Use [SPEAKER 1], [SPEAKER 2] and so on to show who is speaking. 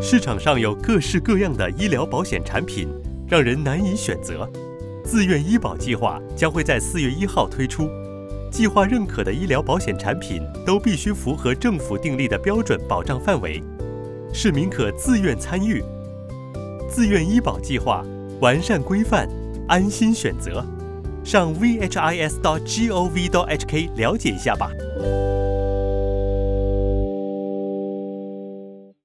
[SPEAKER 1] 市场上有各式各样的医疗保险产品，让人难以选择。自愿医保计划将会在4月1号推出，计划认可的医疗保险产品都必须符合政府订立的标准保障范围，市民可自愿参与。自愿医保计划，完善规范，安心选择。上 vhis.gov.hk 了解一下吧。